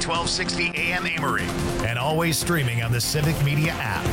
1260 AM Amory. And always streaming on the Civic Media app.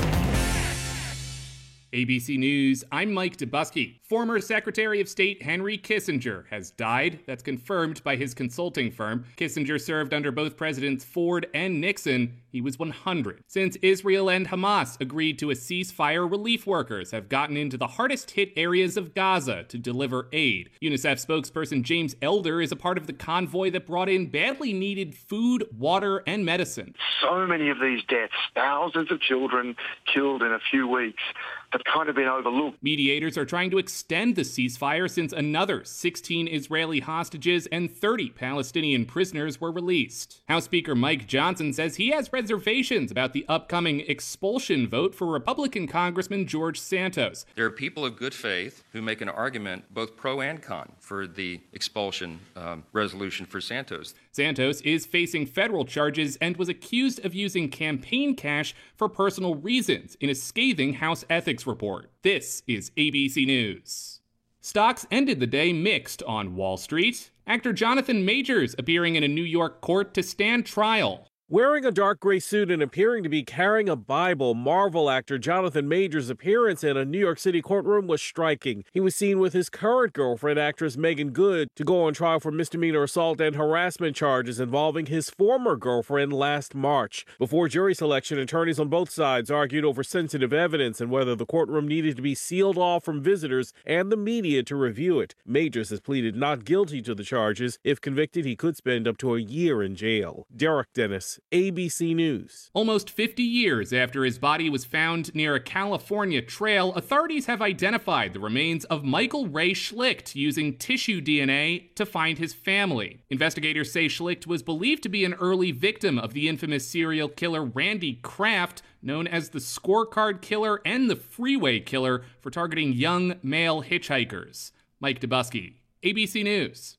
ABC News, I'm Mike Dubusky. Former Secretary of State Henry Kissinger has died. That's confirmed by his consulting firm. Kissinger served under both Presidents Ford and Nixon. He was 100. Since Israel and Hamas agreed to a ceasefire, relief workers have gotten into the hardest-hit areas of Gaza to deliver aid. UNICEF spokesperson James Elder is a part of the convoy that brought in badly needed food, water, and medicine. So many of these deaths, thousands of children killed in a few weeks, have kind of been overlooked. Mediators are trying to extend the ceasefire since another 16 Israeli hostages and 30 Palestinian prisoners were released. House Speaker Mike Johnson says he has reservations about the upcoming expulsion vote for Republican Congressman George Santos. There are people of good faith who make an argument, both pro and con, for the expulsion resolution for Santos. Santos is facing federal charges and was accused of using campaign cash for personal reasons in a scathing House ethics report. This is ABC News. Stocks ended the day mixed on Wall Street. Actor Jonathan Majors appearing in a New York court to stand trial. Wearing a dark gray suit and appearing to be carrying a Bible, Marvel actor Jonathan Majors' appearance in a New York City courtroom was striking. He was seen with his current girlfriend, actress Meagan Good, to go on trial for misdemeanor assault and harassment charges involving his former girlfriend last March. Before jury selection, attorneys on both sides argued over sensitive evidence and whether the courtroom needed to be sealed off from visitors and the media to review it. Majors has pleaded not guilty to the charges. If convicted, he could spend up to a year in jail. Derek Dennis, ABC News. Almost 50 years after his body was found near a California trail, authorities have identified the remains of Michael Ray Schlicht using tissue DNA to find his family. Investigators say Schlicht was believed to be an early victim of the infamous serial killer Randy Kraft, known as the Scorecard Killer and the Freeway Killer, for targeting young male hitchhikers. Mike Dubusky, ABC News.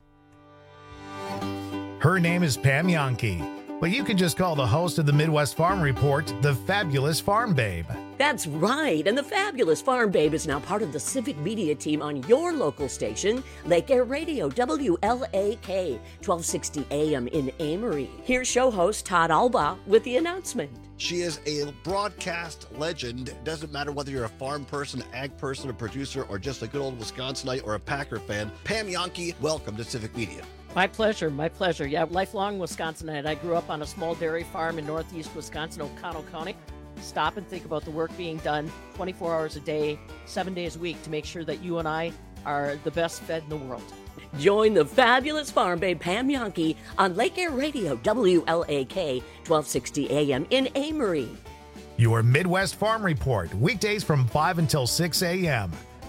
Her name is Pam Yankee, but you can just call the host of the Midwest Farm Report the Fabulous Farm Babe. That's right, and the Fabulous Farm Babe is now part of the Civic Media team on your local station, Lake Air Radio, WLAK, 1260 AM in Amory. Here's show host Todd Alba with the announcement. She is a broadcast legend. It doesn't matter whether you're a farm person, ag person, a producer, or just a good old Wisconsinite or a Packer fan. Pam Yankee, welcome to Civic Media. My pleasure, my pleasure. Yeah, lifelong Wisconsinite. I grew up on a small dairy farm in northeast Wisconsin, O'Connell County. Stop and think about the work being done 24 hours a day, 7 days a week to make sure that you and I are the best fed in the world. Join the Fabulous Farm Babe Pam Yankee on Lake Air Radio, WLAK, 1260 AM in Amory. Your Midwest Farm Report, weekdays from 5 until 6 a.m.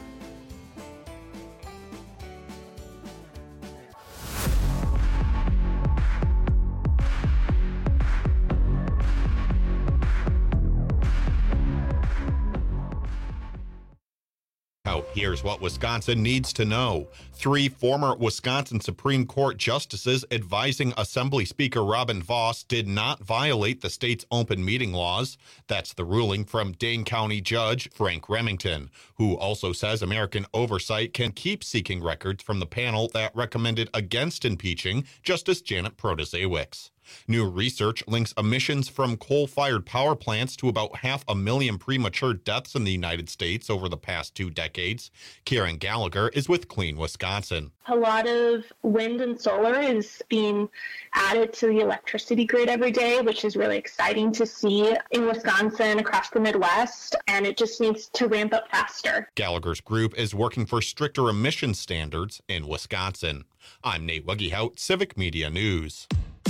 Here's what Wisconsin needs to know. 3 former Wisconsin Supreme Court justices advising Assembly Speaker Robin Vos did not violate the state's open meeting laws. That's the ruling from Dane County Judge Frank Remington, who also says American Oversight can keep seeking records from the panel that recommended against impeaching Justice Janet Protasiewicz. New research links emissions from coal-fired power plants to about 500,000 premature deaths in the United States over the past 2 decades. Karen Gallagher is with Clean Wisconsin. A lot of wind and solar is being added to the electricity grid every day, which is really exciting to see in Wisconsin, across the Midwest, and it just needs to ramp up faster. Gallagher's group is working for stricter emission standards in Wisconsin. I'm Nate Wuggehout, Civic Media News.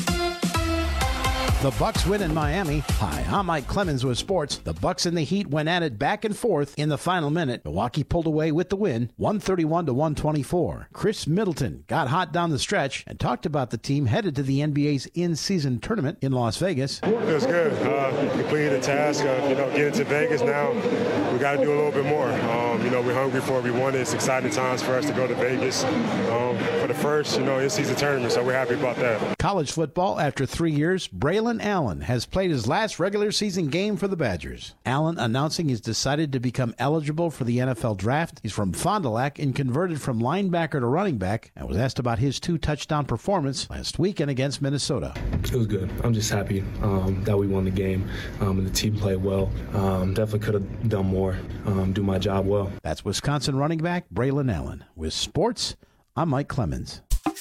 The Bucks win in Miami. Hi, I'm Mike Clemens with sports. The Bucks and the Heat went at it back and forth in the final minute. Milwaukee pulled away with the win, 131-124. Chris Middleton got hot down the stretch and talked about the team headed to the NBA's in-season tournament in Las Vegas. It was good. Completed the task of getting to Vegas now. We got to do a little bit more. We're hungry for it. We won it. It's exciting times for us to go to Vegas for the first in-season tournament, so we're happy about that. College football, after 3 years, Braylon Braylon Allen has played his last regular season game for the Badgers. Allen announcing he's decided to become eligible for the NFL draft. He's from Fond du Lac and converted from linebacker to running back, and was asked about his 2-touchdown performance last weekend against Minnesota. It was good. I'm just happy that we won the game and the team played well. Definitely could have done more, do my job well. That's Wisconsin running back Braylon Allen. With sports, I'm Mike Clemens.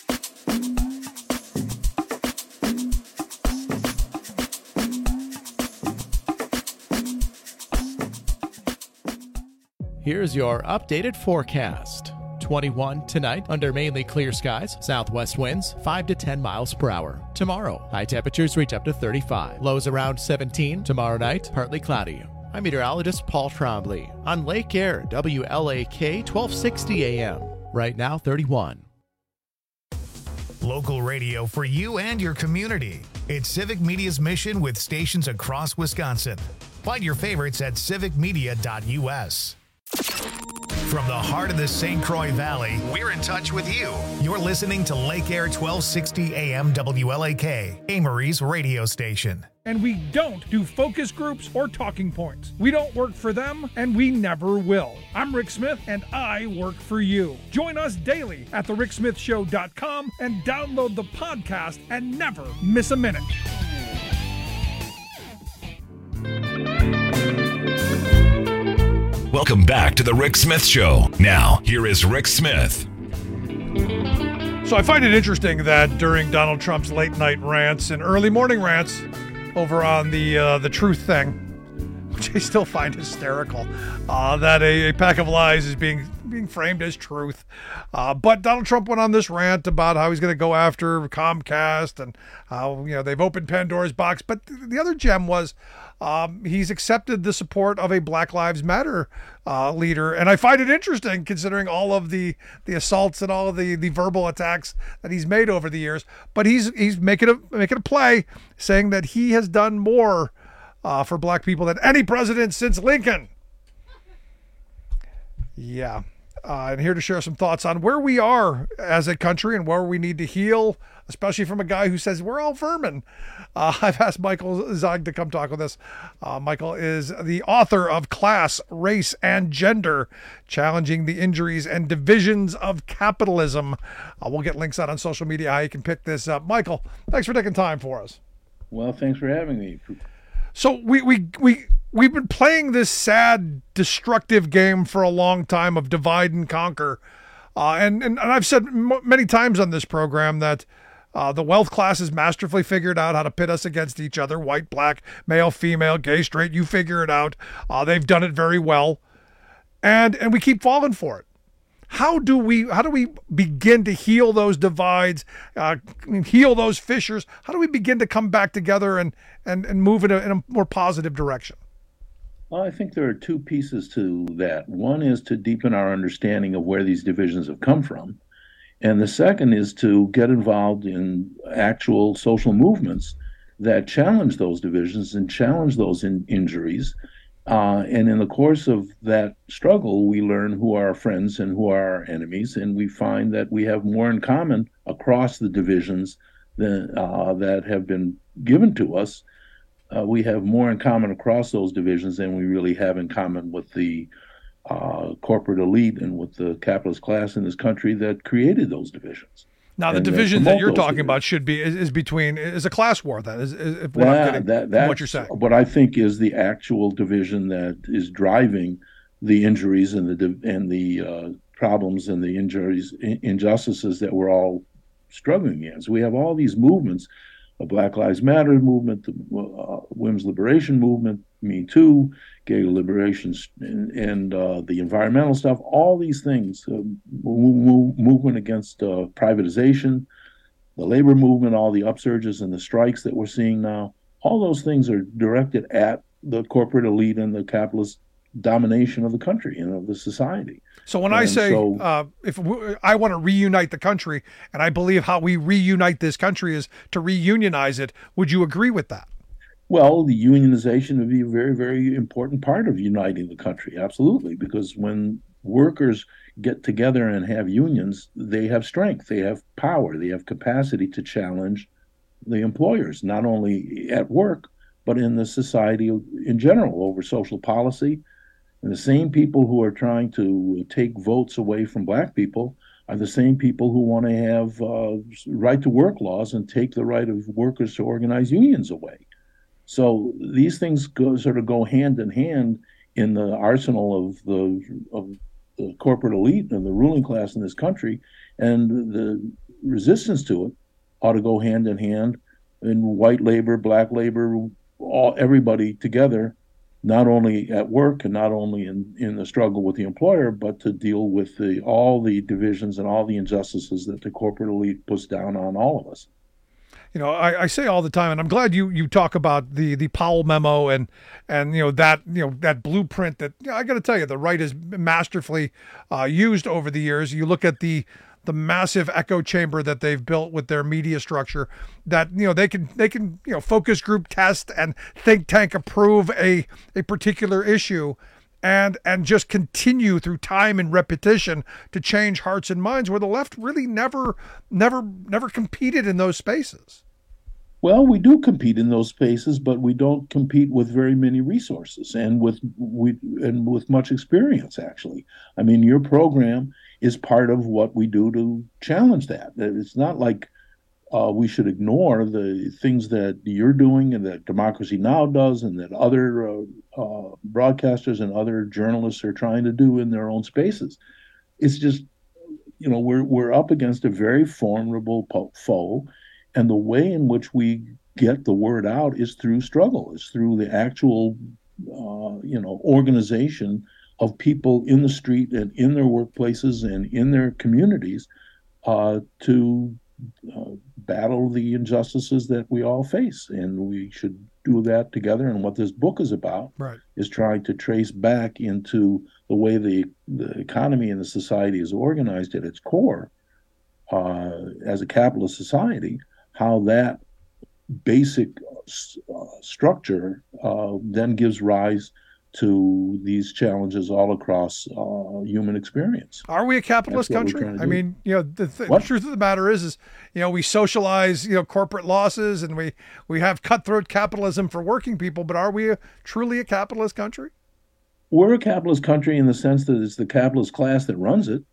Here's your updated forecast. 21 tonight under mainly clear skies, southwest winds 5 to 10 miles per hour. Tomorrow, high temperatures reach up to 35. Lows around 17. Tomorrow night, partly cloudy. I'm meteorologist Paul Trombley on Lake Air, WLAK 1260 AM. Right now, 31. Local radio for you and your community. It's Civic Media's mission with stations across Wisconsin. Find your favorites at civicmedia.us. From the heart of the St. Croix Valley, we're in touch with you. You're listening to Lake Air 1260 AM WLAK, Amory's radio station. And we don't do focus groups or talking points. We don't work for them, and we never will. I'm Rick Smith, and I work for you. Join us daily at thericksmithshow.com and download the podcast and never miss a minute. Welcome back to The Rick Smith Show. Now, here is Rick Smith. So I find it interesting that during Donald Trump's late night rants and early morning rants over on the truth thing, which I still find hysterical, that a pack of lies is being framed as truth. But Donald Trump went on this rant about how he's going to go after Comcast and how they've opened Pandora's box. But the other gem was he's accepted the support of a Black Lives Matter leader, and I find it interesting considering all of the assaults and all of the verbal attacks that he's made over the years. But he's making a play, saying that he has done more for Black people than any president since Lincoln. Yeah. And here to share some thoughts on where we are as a country and where we need to heal, especially from a guy who says we're all vermin. I've asked Michael Zog to come talk with us. Michael is the author of Class, Race, and Gender, Challenging the Injuries and Divisions of Capitalism. We'll get links out on social media how you can pick this up. Michael, thanks for taking time for us. Well, thanks for having me. So we've been playing this sad, destructive game for a long time of divide and conquer. And I've said many times on this program that the wealth class has masterfully figured out how to pit us against each other, white, black, male, female, gay, straight, you figure it out. They've done it very well. And we keep falling for it. How do we begin to heal those divides, heal those fissures? How do we begin to come back together and move in a more positive direction? Well, I think there are two pieces to that. One is to deepen our understanding of where these divisions have come from. And the second is to get involved in actual social movements that challenge those divisions and challenge those injuries. And in the course of that struggle, we learn who are our friends and who are our enemies. And we find that we have more in common across the divisions that have been given to us. We have more in common across those divisions than we really have in common with the corporate elite and with the capitalist class in this country that created those divisions. Now, the division that you're talking about is a class war. Then is what I'm getting from what you're saying. What I think is the actual division that is driving the injuries and the problems and the injustices that we're all struggling against. We have all these movements. The Black Lives Matter movement, the women's liberation movement, Me Too, gay liberation, and the environmental stuff, all these things, movement against privatization, the labor movement, all the upsurges and the strikes that we're seeing now, all those things are directed at the corporate elite and the capitalist domination of the country and of the society. So when I say I want to reunite the country, and I believe how we reunite this country is to reunionize it, would you agree with that? Well, the unionization would be a very, very important part of uniting the country. Absolutely. Because when workers get together and have unions, they have strength, they have power, they have capacity to challenge the employers, not only at work, but in the society in general over social policy. And the same people who are trying to take votes away from black people are the same people who want to have right to work laws and take the right of workers to organize unions away. So these things sort of go hand in hand in the arsenal of the corporate elite and the ruling class in this country, and the resistance to it ought to go hand in hand in white labor, black labor, everybody together, not only at work and not only in the struggle with the employer, but to deal with all the divisions and all the injustices that the corporate elite puts down on all of us. You know, I say all the time, and I'm glad you talk about the Powell memo and that blueprint that I got to tell you, the right has masterfully used over the years. You look at the massive echo chamber that they've built with their media structure, that they can focus group test and think tank approve a particular issue and just continue through time and repetition to change hearts and minds, where the left really never competed in those spaces. Well, we do compete in those spaces, but we don't compete with very many resources and with much experience, actually. I mean, your program is part of what we do to challenge that. It's not like we should ignore the things that you're doing and that Democracy Now! Does and that other broadcasters and other journalists are trying to do in their own spaces. It's just, we're up against a very formidable foe, and the way in which we get the word out is through struggle. It's through the actual, organization of people in the street and in their workplaces and in their communities to battle the injustices that we all face. And we should do that together. And what this book is about is trying to trace back into the way the economy and the society is organized at its core as a capitalist society, how that basic structure then gives rise to these challenges all across human experience. Are we a capitalist country? I mean, the truth of the matter is we socialize, corporate losses, and we have cutthroat capitalism for working people, but are we truly a capitalist country? We're a capitalist country in the sense that it's the capitalist class that runs it.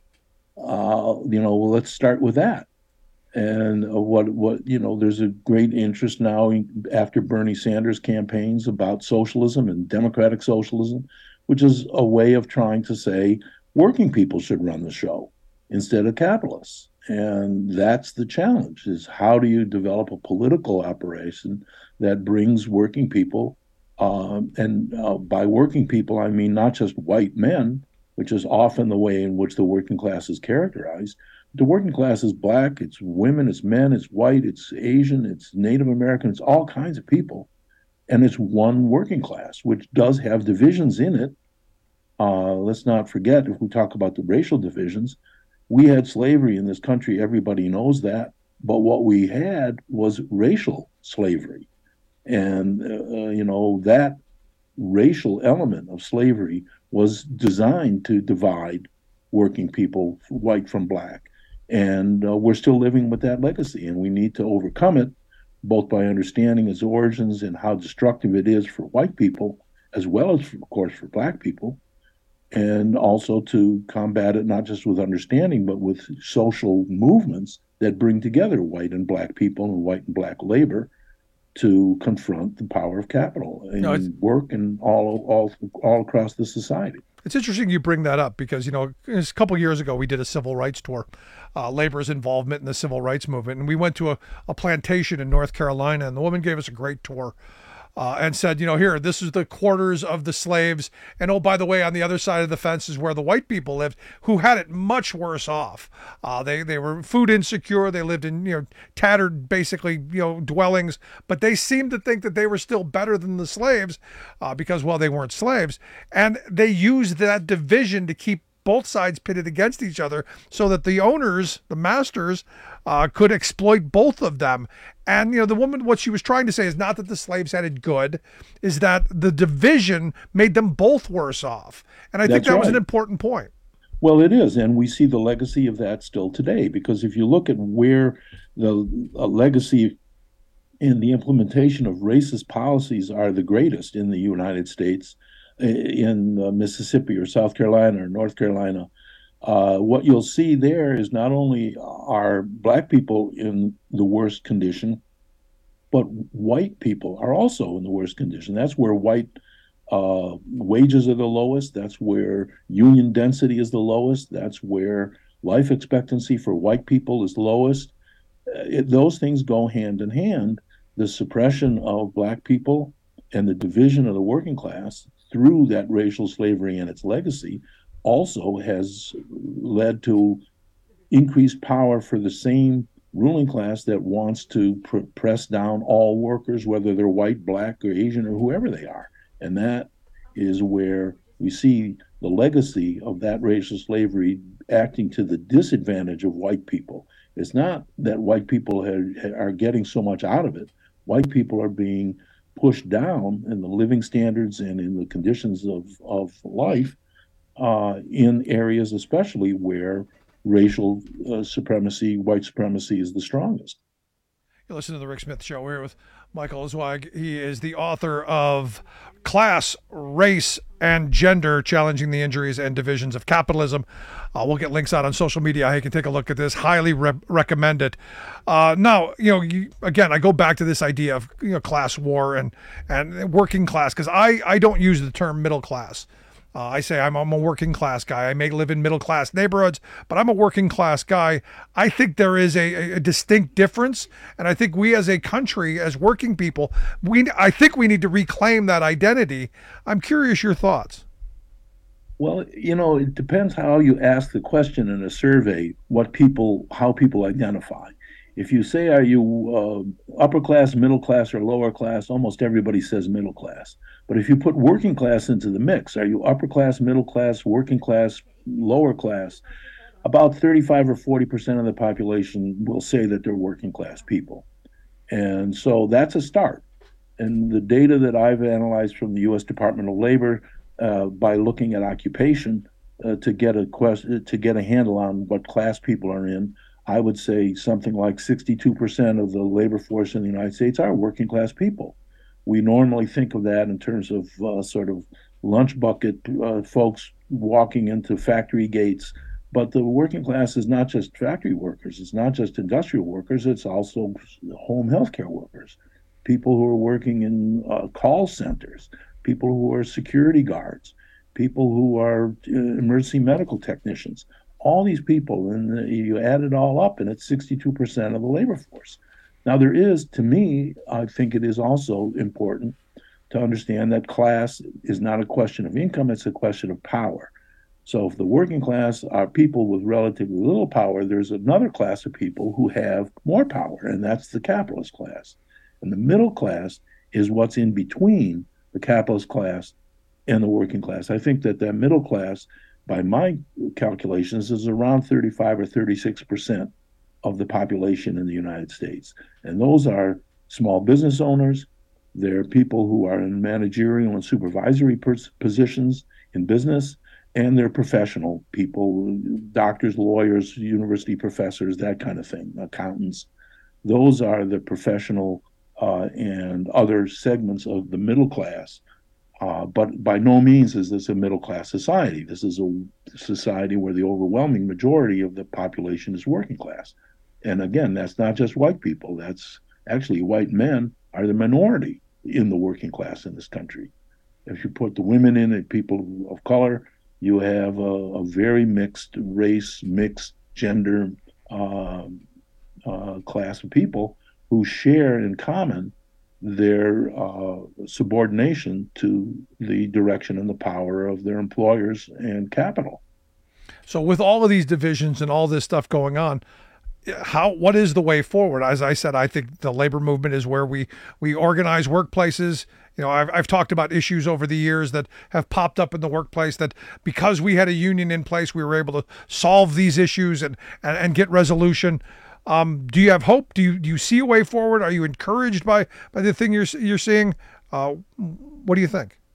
Let's start with that. And there's a great interest now after Bernie Sanders campaigns about socialism and democratic socialism, which is a way of trying to say working people should run the show instead of capitalists. And that's the challenge, is how do you develop a political operation that brings working people, by working people, I mean not just white men, which is often the way in which the working class is characterized. The working class is black, it's women, it's men, it's white, it's Asian, it's Native American, it's all kinds of people. And it's one working class, which does have divisions in it. Let's not forget, if we talk about the racial divisions, we had slavery in this country, everybody knows that. But what we had was racial slavery. And, that racial element of slavery was designed to divide working people, white from black. And we're still living with that legacy, and we need to overcome it, both by understanding its origins and how destructive it is for white people, as well as, of course, for black people, and also to combat it not just with understanding, but with social movements that bring together white and black people and white and black labor to confront the power of capital and work and all across the society. It's interesting you bring that up because, a couple of years ago, we did a civil rights tour, labor's involvement in the civil rights movement. And we went to a plantation in North Carolina, and the woman gave us a great tour and said, here, this is the quarters of the slaves. And oh, by the way, on the other side of the fence is where the white people lived, who had it much worse off. They were food insecure. They lived in, tattered, basically, dwellings. But they seemed to think that they were still better than the slaves because, well, they weren't slaves. And they used that division to keep both sides pitted against each other so that the owners, the masters, could exploit both of them. And, the woman, what she was trying to say is not that the slaves had it good, is that the division made them both worse off. And I think that was an important point. Well, it is. And we see the legacy of that still today, because if you look at where the legacy and the implementation of racist policies are the greatest in the United States, in Mississippi or South Carolina or North Carolina. What you'll see there is not only are Black people in the worst condition, but white people are also in the worst condition. That's where white wages are the lowest. That's where union density is the lowest. That's where life expectancy for white people is lowest. Those things go hand in hand. The suppression of Black people and the division of the working class through that racial slavery and its legacy also has led to increased power for the same ruling class that wants to press down all workers, whether they're white, Black, or Asian, or whoever they are. And that is where we see the legacy of that racial slavery acting to the disadvantage of white people. It's not that white people are getting so much out of it. White people are being pushed down in the living standards and in the conditions of life in areas especially where racial supremacy, white supremacy is the strongest. You listen to the Rick Smith Show. We're here with Michael Zweig. He is the author of Class, Race, and Gender, Challenging the Injuries and Divisions of Capitalism. We'll get links out on social media. You can take a look at this. Highly recommend it. Now, again, I go back to this idea of class war and working class, because I don't use the term middle class. I say I'm a working class guy. I may live in middle class neighborhoods, but I'm a working class guy. I think there is a distinct difference, and I think we as a country, as working people, I think we need to reclaim that identity. I'm curious your thoughts. Well, it depends how you ask the question in a survey, how people identify. If you say, are you upper class, middle class, or lower class, almost everybody says middle class. But if you put working class into the mix, are you upper class, middle class, working class, lower class? About 35 or 40% of the population will say that they're working class people. And so that's a start. And the data that I've analyzed from the U.S. Department of Labor by looking at occupation to get a handle on what class people are in, I would say something like 62% of the labor force in the United States are working class people. We normally think of that in terms of sort of lunch bucket folks walking into factory gates. But the working class is not just factory workers. It's not just industrial workers. It's also home healthcare workers, people who are working in call centers, people who are security guards, people who are emergency medical technicians. All these people, and you add it all up, and it's 62% of the labor force. Now, there is, to me, I think it is also important to understand that class is not a question of income, it's a question of power. So if the working class are people with relatively little power, there's another class of people who have more power, and that's the capitalist class. And the middle class is what's in between the capitalist class and the working class. I think that middle class, by my calculations, is around 35 or 36% of the population in the United States. And those are small business owners. They're people who are in managerial and supervisory positions in business, and they're professional people, doctors, lawyers, university professors, that kind of thing, accountants. Those are the professional and other segments of the middle class. But by no means is this a middle-class society. This is a society where the overwhelming majority of the population is working class. And again, that's not just white people. That's actually white men are the minority in the working class in this country. If you put the women in and people of color, you have a very mixed race, mixed gender class of people who share in common their subordination to the direction and the power of their employers and capital. So with all of these divisions and all this stuff going on, what is the way forward? As I said, I think the labor movement is where we organize workplaces. I've talked about issues over the years that have popped up in the workplace that because we had a union in place, we were able to solve these issues and get resolution. Do you have hope? Do you see a way forward? Are you encouraged by the thing you're seeing? What do you think?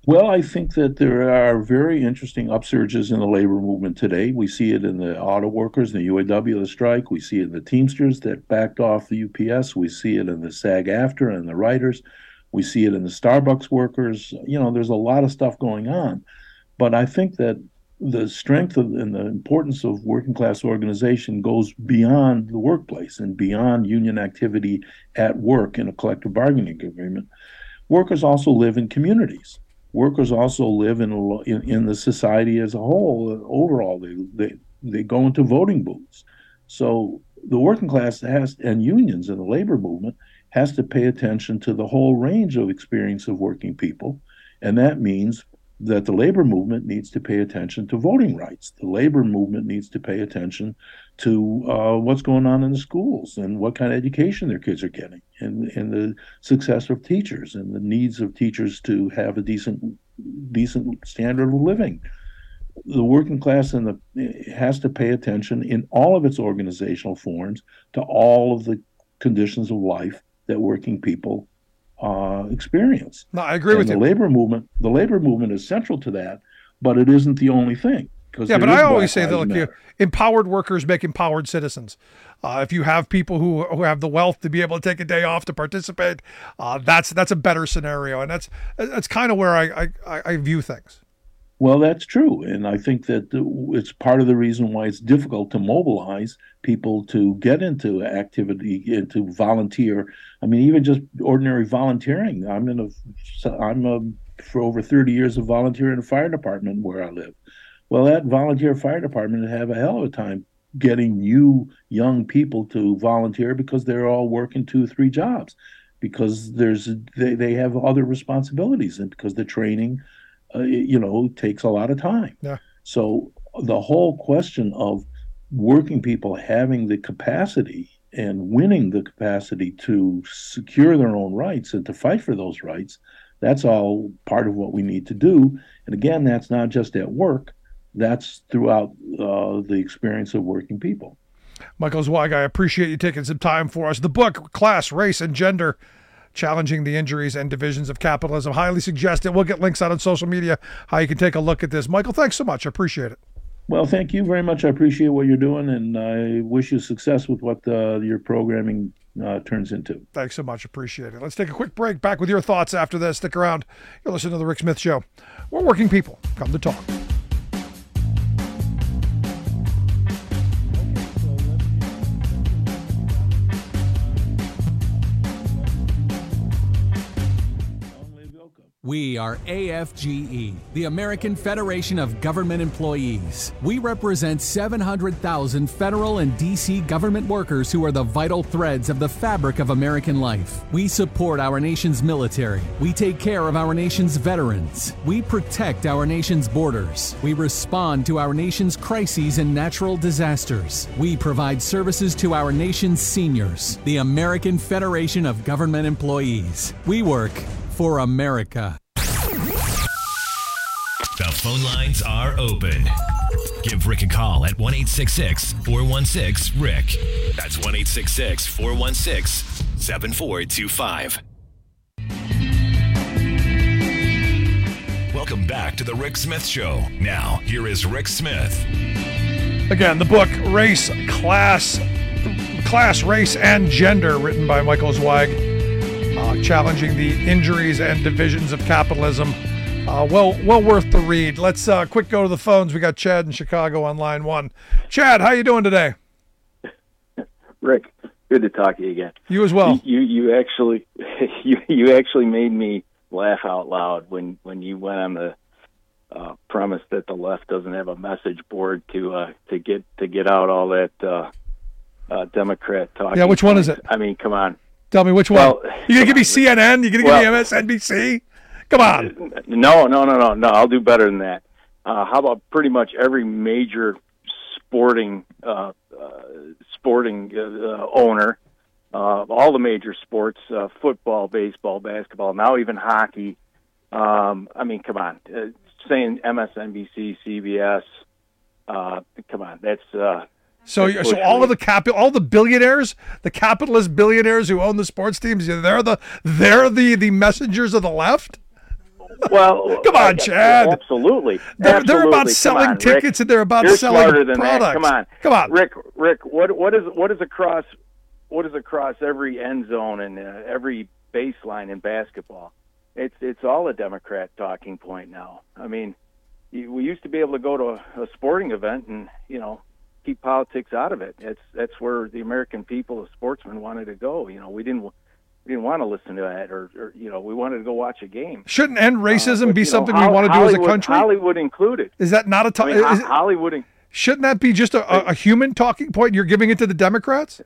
Well, I think that there are very interesting upsurges in the labor movement today. We see it in the auto workers, the UAW, the strike. We see it in the Teamsters that backed off the UPS. We see it in the SAG-AFTRA and the writers. We see it in the Starbucks workers. There's a lot of stuff going on. But I think that the strength and the importance of working class organization goes beyond the workplace and beyond union activity at work in a collective bargaining agreement. Workers also live in communities. Workers also live in the society as a whole. Overall, they go into voting booths. So the working class and unions and the labor movement has to pay attention to the whole range of experience of working people, and that means that the labor movement needs to pay attention to voting rights. The labor movement needs to pay attention to what's going on in the schools and what kind of education their kids are getting, and the success of teachers and the needs of teachers to have a decent standard of living. The working class has to pay attention in all of its organizational forms to all of the conditions of life that working people experience. No, I agree with you. The labor movement is central to that, but it isn't the only thing. Yeah, but I always say that, look, empowered workers make empowered citizens. If you have people who have the wealth to be able to take a day off to participate, that's a better scenario, and that's kind of where I view things. Well, that's true, and I think that it's part of the reason why it's difficult to mobilize people to get into activity and to volunteer. I mean, even just ordinary volunteering. I'm for over 30 years of volunteering in a fire department where I live. Well, that volunteer fire department have a hell of a time getting young people to volunteer because they're all working 2 or 3 jobs, because they have other responsibilities, and because the training takes a lot of time. Yeah. So the whole question of working people having the capacity and winning the capacity to secure their own rights and to fight for those rights, that's all part of what we need to do. And again, that's not just at work. That's throughout the experience of working people. Michael Zweig, I appreciate you taking some time for us. The book, Class, Race, and Gender, Challenging the Injuries and Divisions of Capitalism. Highly suggest it. We'll get links out on social media how you can take a look at this. Michael, thanks so much. I appreciate it. Well, thank you very much. I appreciate what you're doing, and I wish you success with what your programming turns into. Thanks so much. Appreciate it. Let's take a quick break. Back with your thoughts after this. Stick around. You're listening to The Rick Smith Show. We're working people. Come to talk. We are AFGE, the American Federation of Government Employees. We represent 700,000 federal and D.C. government workers who are the vital threads of the fabric of American life. We support our nation's military. We take care of our nation's veterans. We protect our nation's borders. We respond to our nation's crises and natural disasters. We provide services to our nation's seniors. The American Federation of Government Employees. We work for America. The phone lines are open. Give Rick a call at 1-866-416-RICK. That's 1-866-416-7425. Welcome back to the Rick Smith Show. Now, here is Rick Smith. Again, the book, Class, Race, and Gender, written by Michael Zweig. Challenging the Injuries and Divisions of Capitalism. Well worth the read. Let's quick go to the phones. We got Chad in Chicago on line 1. Chad, how you doing today? Rick, good to talk to you again. You as well. You actually you actually made me laugh out loud when you went on the premise that the left doesn't have a message board to get out all that Democrat talk. Yeah, which one is it? I mean, come on. Tell me which one. You gonna give me CNN? You gonna give me MSNBC? Come on. No. I'll do better than that. How about pretty much every major sporting owner, all the major sports, football, baseball, basketball, now even hockey. I mean, come on. Saying MSNBC, CBS. Come on, that's. So all of all the billionaires, the capitalist billionaires who own the sports teams, they're the messengers of the left. Well, come on, Chad. Absolutely. They're about selling tickets, and they're about selling smarter than products. That. Come on, Rick. What is across every end zone and every baseline in basketball? It's all a Democrat talking point now. I mean, we used to be able to go to a sporting event and keep politics out of it. That's where the American people, the sportsmen, wanted to go. We didn't want to listen to that, or we wanted to go watch a game. Shouldn't end racism be something we want to do as a country? Hollywood included. Is that not a Hollywood? Shouldn't that be just a human talking point? You're giving it to the Democrats.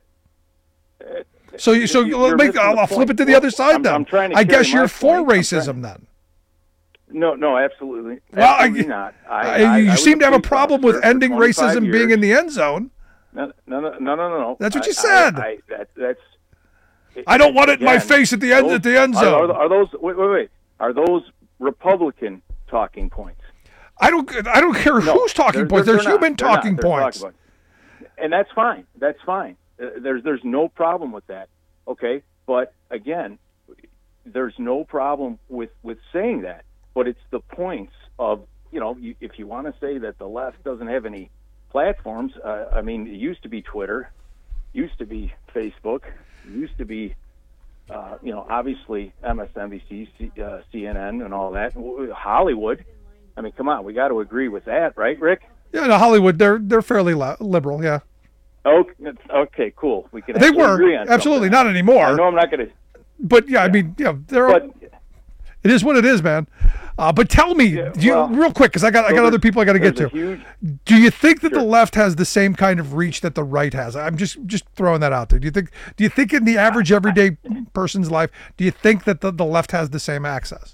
I'll flip it to the other side then. I guess you're for racism then. No, absolutely. Well, absolutely not. You seem to have a problem with ending racism being in the end zone. No. That's what you said. That's. I don't want it in my face at the end zone. Are those wait? Are those Republican talking points? I don't care who's talking points. There's human talking points, and that's fine. That's fine. There's no problem with that. Okay, but again, there's no problem with saying that. But it's the points of if you want to say that the left doesn't have any platforms. I mean, it used to be Twitter, used to be Facebook, used to be obviously MSNBC, CNN, and all that. Hollywood. I mean, come on, we got to agree with that, right, Rick? Yeah, no, Hollywood. They're fairly liberal. Yeah. Okay, cool. We can. They were agree on absolutely something. not anymore. I know I'm not going to. But yeah, I mean, it is what it is, man. But tell me, real quick, because I got other people I got to get to. Do you think that the left has the same kind of reach that the right has? I'm just throwing that out there. Do you think in the average everyday person's life, do you think that the left has the same access?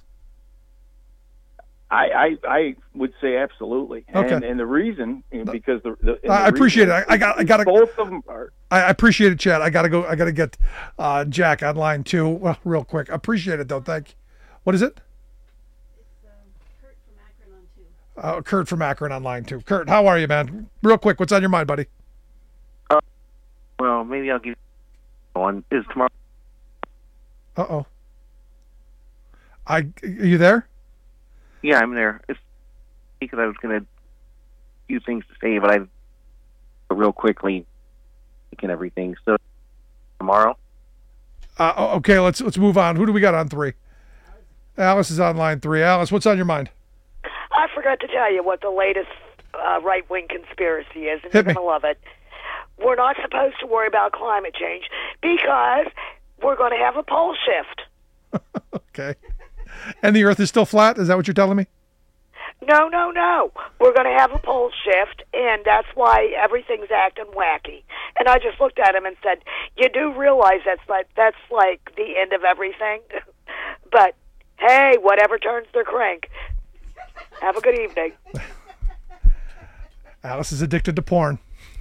I would say absolutely. Okay. And the reason because I appreciate it. I got both of them are. I appreciate it, Chad. I got to get Jack on line 2 real quick. I appreciate it though. Thank you. What is it? Kurt from Akron on line 2. Kurt, how are you, man? Real quick, what's on your mind, buddy? Well, maybe I'll give you one. Is tomorrow? Uh-oh. Are you there? Yeah, I'm there. It's because I was going to few things to say, but I've real quickly taken everything. So tomorrow? Okay, let's move on. Who do we got on 3? Alice is on line 3. Alice, what's on your mind? I forgot to tell you what the latest right-wing conspiracy is, and you're going to love it. We're not supposed to worry about climate change because we're going to have a pole shift. Okay. And the Earth is still flat? Is that what you're telling me? No. We're going to have a pole shift, and that's why everything's acting wacky. And I just looked at him and said, you do realize that's like the end of everything? But, hey, whatever turns their crank. Have a good evening. Alice is addicted to porn.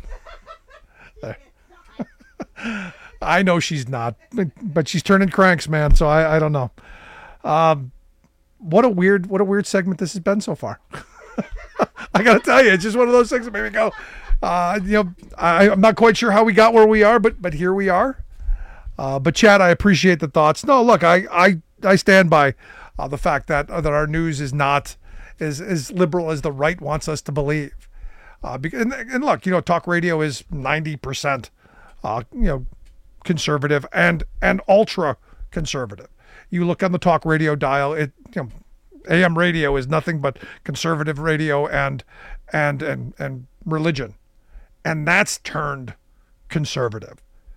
I know she's not, but she's turning cranks, man. So I don't know. What a weird segment this has been so far. I got to tell you, it's just one of those things that made me go, I'm not quite sure how we got where we are, but here we are. But Chad, I appreciate the thoughts. No, look, I stand by the fact that our news is not as liberal as the right wants us to believe. And look, talk radio is 90%, conservative and ultra conservative. You look on the talk radio dial, AM radio is nothing but conservative radio and religion. And that's turned conservative.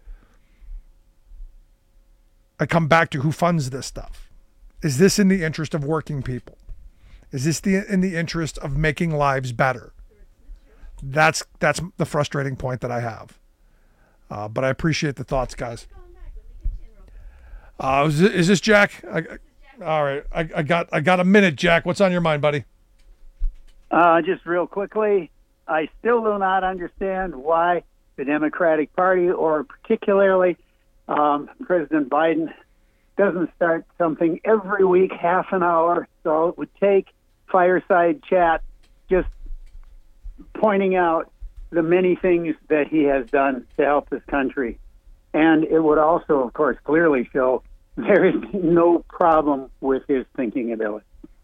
I come back to who funds this stuff. Is this in the interest of working people? Is this in the interest of making lives better? That's the frustrating point that I have. But I appreciate the thoughts, guys. Is this Jack? All right. I got a minute, Jack. What's on your mind, buddy? Just real quickly, I still do not understand why the Democratic Party, or particularly President Biden, doesn't start something every week, half an hour, so it would take fireside chat, just pointing out the many things that he has done to help this country. And it would also, of course, clearly show there is no problem with his thinking ability.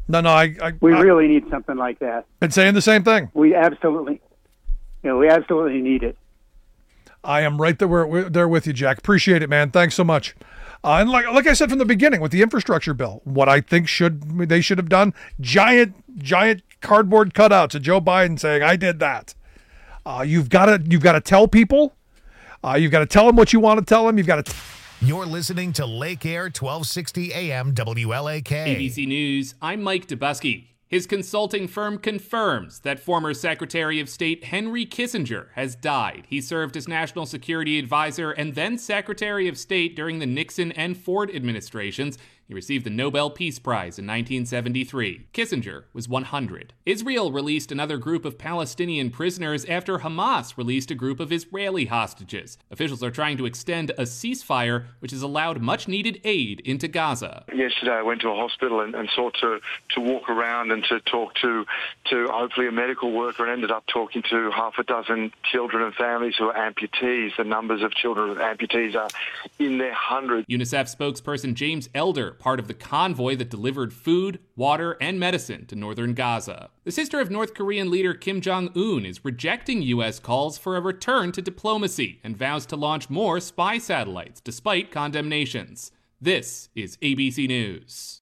We really need something like that. Been saying the same thing. We absolutely need it. I am right there with you, Jack. Appreciate it, man. Thanks so much. And like I said from the beginning with the infrastructure bill, what I think they should have done, giant cardboard cutouts of Joe Biden saying, "I did that." You've got to tell people. You've got to tell them what you want to tell them. You've got to. You're listening to Lake Air 1260 AM WLAK. ABC News, I'm Mike Dubusky. His consulting firm confirms that former Secretary of State Henry Kissinger has died. He served as National Security Advisor and then Secretary of State during the Nixon and Ford administrations. He received the Nobel Peace Prize in 1973. Kissinger was 100. Israel released another group of Palestinian prisoners after Hamas released a group of Israeli hostages. Officials are trying to extend a ceasefire, which has allowed much-needed aid into Gaza. Yesterday I went to a hospital and sought to walk around and to talk to hopefully a medical worker, and ended up talking to half a dozen children and families who are amputees. The numbers of children with amputees are in their hundreds. UNICEF spokesperson James Elder, part of the convoy that delivered food, water, and medicine to northern Gaza. The sister of North Korean leader Kim Jong-un is rejecting U.S. calls for a return to diplomacy and vows to launch more spy satellites despite condemnations. This is ABC News.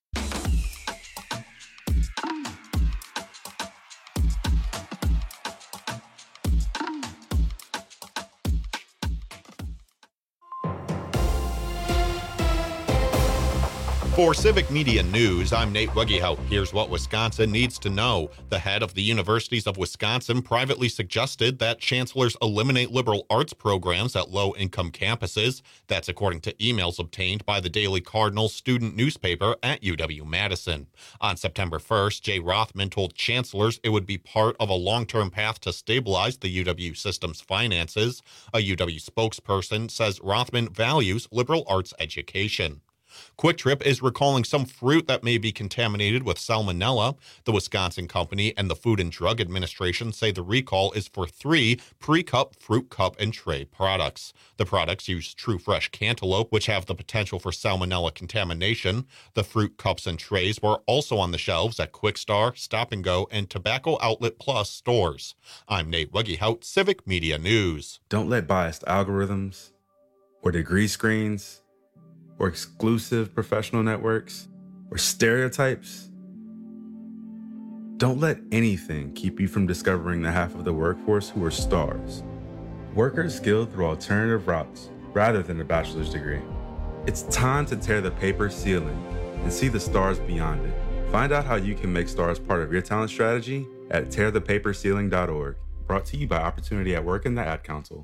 For Civic Media News, I'm Nate Wegehout. Here's what Wisconsin needs to know. The head of the Universities of Wisconsin privately suggested that chancellors eliminate liberal arts programs at low-income campuses. That's according to emails obtained by the Daily Cardinal student newspaper at UW-Madison. On September 1st, Jay Rothman told chancellors it would be part of a long-term path to stabilize the UW system's finances. A UW spokesperson says Rothman values liberal arts education. Quick Trip is recalling some fruit that may be contaminated with salmonella. The Wisconsin company and the Food and Drug Administration say the recall is for 3 pre-cup fruit cup and tray products. The products use True Fresh cantaloupe, which have the potential for salmonella contamination. The fruit cups and trays were also on the shelves at Quick Star, Stop and Go, and Tobacco Outlet Plus stores. I'm Nate Wegehout, Civic Media News. Don't let biased algorithms or degree screens or exclusive professional networks, or stereotypes. Don't let anything keep you from discovering the half of the workforce who are stars. Workers skilled through alternative routes rather than a bachelor's degree. It's time to tear the paper ceiling and see the stars beyond it. Find out how you can make stars part of your talent strategy at tearthepaperceiling.org. Brought to you by Opportunity at Work and the Ad Council.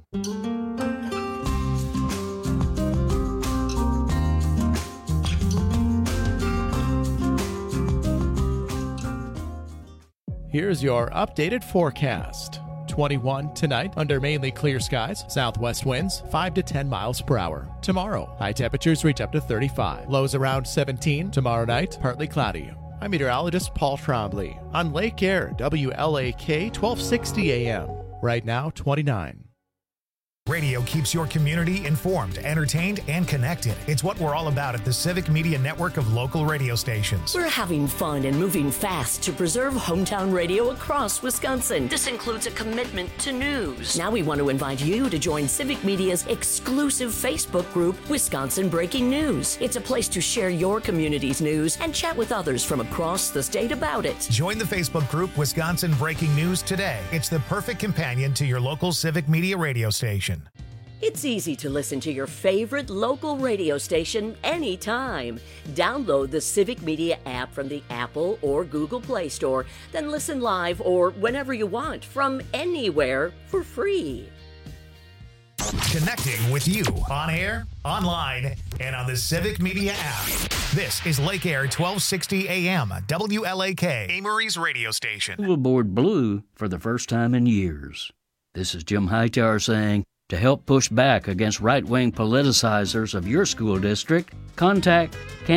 Here's your updated forecast. 21 tonight under mainly clear skies. Southwest winds 5 to 10 miles per hour. Tomorrow, high temperatures reach up to 35. Lows around 17. Tomorrow night, partly cloudy. I'm meteorologist Paul Trombley on Lake Air, WLAK 1260 AM. Right now, 29. Radio keeps your community informed, entertained, and connected. It's what we're all about at the Civic Media Network of local radio stations. We're having fun and moving fast to preserve hometown radio across Wisconsin. This includes a commitment to news. Now we want to invite you to join Civic Media's exclusive Facebook group, Wisconsin Breaking News. It's a place to share your community's news and chat with others from across the state about it. Join the Facebook group, Wisconsin Breaking News, today. It's the perfect companion to your local Civic Media radio station. It's easy to listen to your favorite local radio station anytime. Download the Civic Media app from the Apple or Google Play Store, then listen live or whenever you want from anywhere for free. Connecting with you on air, online, and on the Civic Media app. This is Lake Air 1260 AM, WLAK, Amory's radio station. School Board Blue for the first time in years. This is Jim Hightower saying, to help push back against right-wing politicizers of your school district, contact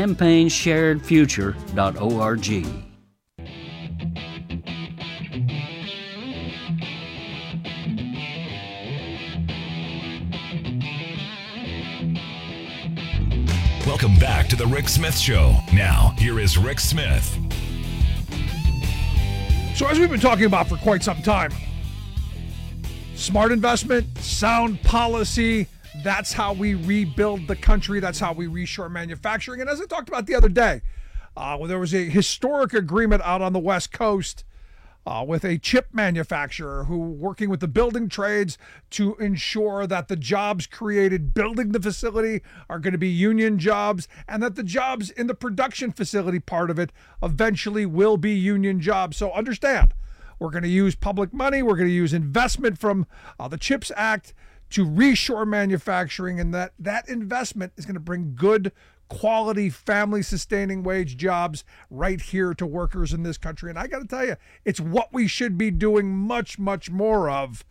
campaignsharedfuture.org. Welcome back to the Rick Smith Show. Now, here is Rick Smith. So as we've been talking about for quite some time, smart investment, sound policy, that's how we rebuild the country. That's how we reshore manufacturing. And as I talked about the other day, there was a historic agreement out on the West Coast with a chip manufacturer who working with the building trades to ensure that the jobs created building the facility are going to be union jobs, and that the jobs in the production facility part of it eventually will be union jobs. So understand, we're going to use public money. We're going to use investment from the CHIPS Act to reshore manufacturing, and that investment is going to bring good quality, family-sustaining wage jobs right here to workers in this country. And I got to tell you, it's what we should be doing much, much more of.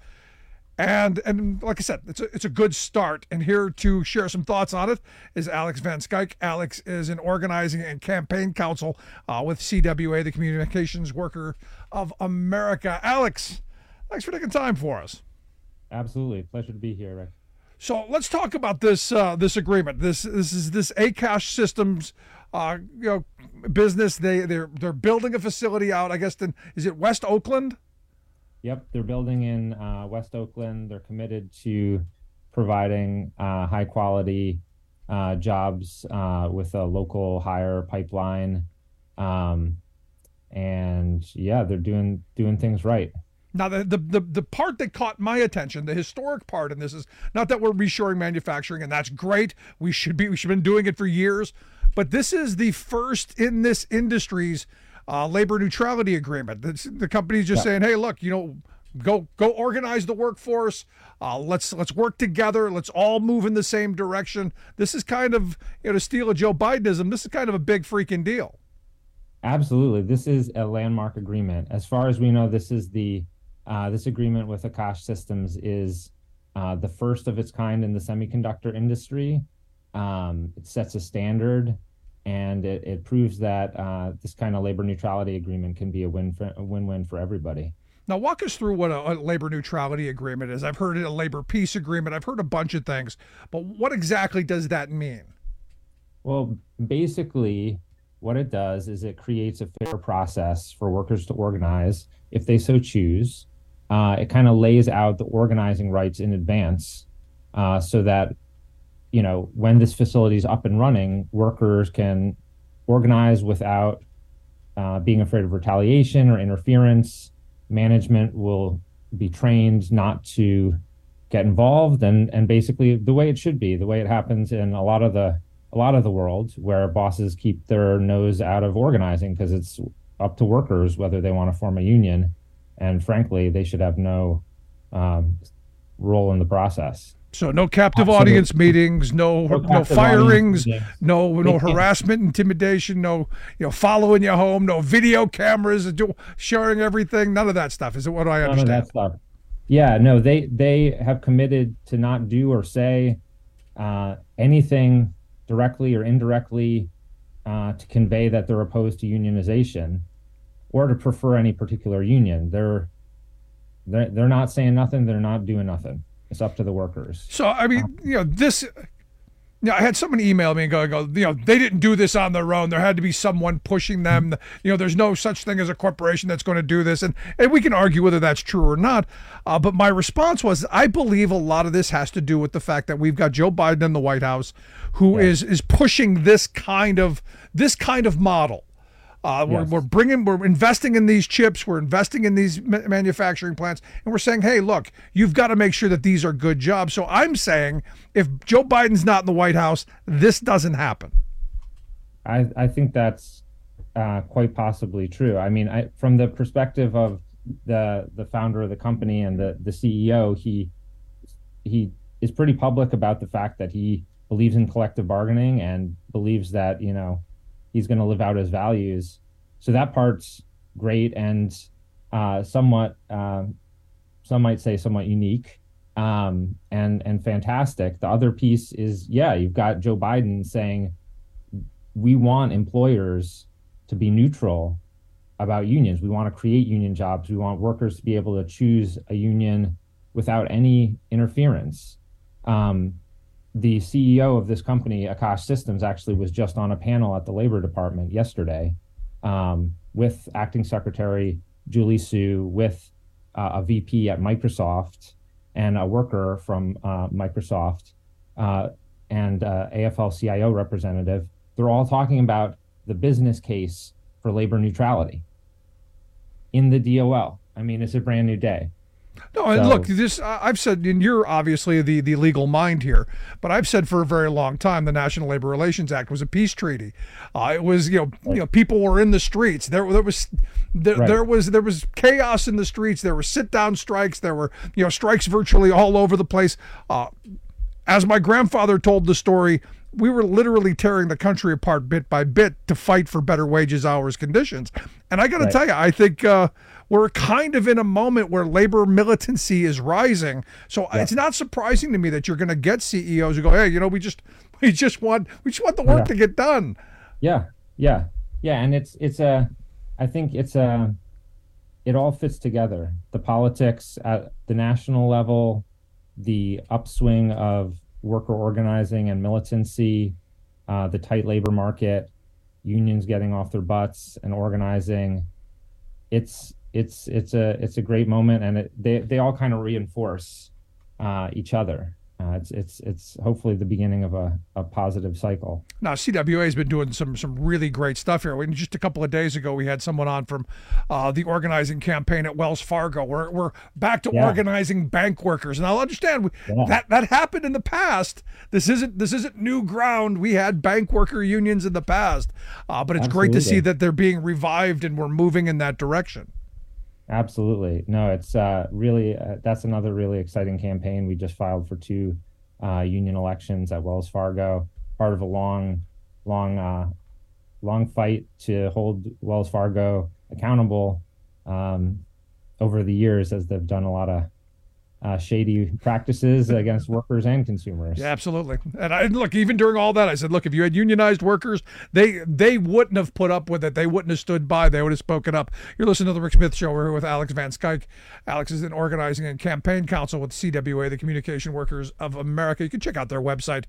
And like I said, it's a good start. And here to share some thoughts on it is Alex Van Skyke. Alex is an organizing and campaign counsel with CWA, the Communications Worker of America. Alex, thanks for taking time for us. Absolutely. Pleasure to be here, Rick. So let's talk about this agreement. This is this Akash Systems business. They're building a facility out, I guess, is it West Oakland? Yep, they're building in West Oakland. They're committed to providing high quality jobs with a local hire pipeline. And yeah, they're doing things right. Now, the part that caught my attention, the historic part in this, is not that we're reshoring manufacturing, and that's great. We should been doing it for years, but this is the first in this industry's labor neutrality agreement. The company's just saying, hey, look, go organize the workforce. Let's work together. Let's all move in the same direction. This is kind of, to steal a Joe Bidenism, this is kind of a big freaking deal. Absolutely, this is a landmark agreement. As far as we know, this is this agreement with Akash Systems is the first of its kind in the semiconductor industry. It sets a standard, and it proves that this kind of labor neutrality agreement can be a win-win for everybody. Now, walk us through what a labor neutrality agreement is. I've heard it a labor peace agreement. I've heard a bunch of things, but what exactly does that mean? Well, basically, what it does is it creates a fair process for workers to organize if they so choose. It kind of lays out the organizing rights in advance so that, when this facility is up and running, workers can organize without being afraid of retaliation or interference. Management will be trained not to get involved, and basically the way it should be, the way it happens in a lot of the world, where bosses keep their nose out of organizing because it's up to workers whether they want to form a union. And frankly, they should have no role in the process. So no captive audience meetings, no firings, no harassment, intimidation, no following you home, no video cameras, sharing everything, none of that stuff. Is it what I understand? None of that stuff. Yeah, no, they have committed to not do or say anything directly or indirectly to convey that they're opposed to unionization or to prefer any particular union. They're not saying nothing. They're not doing nothing. It's up to the workers. So, I mean, I had someone email me and go, they didn't do this on their own. There had to be someone pushing them. There's no such thing as a corporation that's going to do this. And we can argue whether that's true or not. But my response was, I believe a lot of this has to do with the fact that we've got Joe Biden in the White House, who is pushing this kind of model. We're investing in these chips, we're investing in these manufacturing plants, and we're saying, hey, look, you've got to make sure that these are good jobs. So I'm saying if Joe Biden's not in the White House, this doesn't happen. I think that's quite possibly true. I mean, from the perspective of the founder of the company and the CEO, he is pretty public about the fact that he believes in collective bargaining and believes that, he's going to live out his values. So that part's great and somewhat, some might say somewhat unique and fantastic. The other piece is, you've got Joe Biden saying, we want employers to be neutral about unions. We want to create union jobs. We want workers to be able to choose a union without any interference. The CEO of this company, Akash Systems, actually was just on a panel at the Labor Department yesterday with Acting Secretary Julie Su with a VP at Microsoft and a worker from Microsoft and AFL-CIO representative. They're all talking about the business case for labor neutrality in the DOL. I mean, it's a brand new day. No, and look, this I've said, and you're obviously the legal mind here, but I've said for a very long time the National Labor Relations Act was a peace treaty. It was, people were in the streets. There was chaos in the streets. There were sit-down strikes. There were strikes virtually all over the place. As my grandfather told the story, we were literally tearing the country apart bit by bit to fight for better wages, hours, conditions. And I got to tell you, I think we're kind of in a moment where labor militancy is rising. So it's not surprising to me that you're going to get CEOs who go, hey, we just want the work to get done. Yeah. And I think it all fits together. The politics at the national level, the upswing of worker organizing and militancy, the tight labor market, unions getting off their butts and organizing. It's a great moment, and they all kind of reinforce each other. It's hopefully the beginning of a positive cycle. Now, CWA has been doing some really great stuff here. Just a couple of days ago, we had someone on from the organizing campaign at Wells Fargo. We're back to organizing bank workers, and I'll understand that happened in the past. This isn't new ground. We had bank worker unions in the past, but it's great to see that they're being revived and we're moving in that direction. Absolutely. No, it's really, that's another really exciting campaign. We just filed for 2 union elections at Wells Fargo, part of a long fight to hold Wells Fargo accountable over the years, as they've done a lot of shady practices against workers and consumers. Yeah, absolutely. And look, even during all that, I said, look, if you had unionized workers, they wouldn't have put up with it. They wouldn't have stood by. They would have spoken up. You're listening to The Rick Smith Show. We're here with Alex Van Skyke. Alex is an organizing and campaign counsel with CWA, the Communication Workers of America. You can check out their website,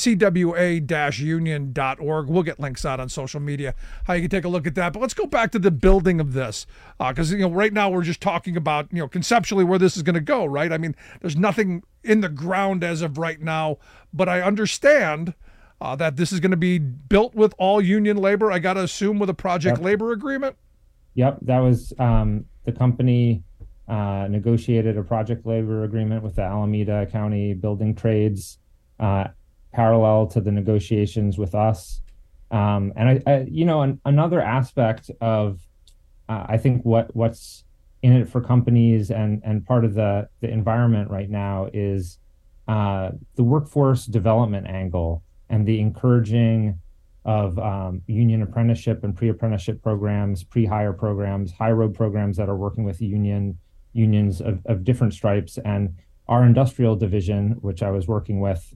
cwa-union.org. We'll get links out on social media, how you can take a look at that. But let's go back to the building of this, because right now we're just talking about conceptually where this is going to go, right? I mean, there's nothing in the ground as of right now, but I understand that this is going to be built with all union labor. I got to assume with a project labor agreement. Yep, that was the company negotiated a project labor agreement with the Alameda County Building Trades, parallel to the negotiations with us. And another aspect of I think what's in it for companies and part of the environment right now is the workforce development angle and the encouraging of union apprenticeship and pre-apprenticeship programs, pre-hire programs, high road programs that are working with unions of different stripes. And our industrial division, which I was working with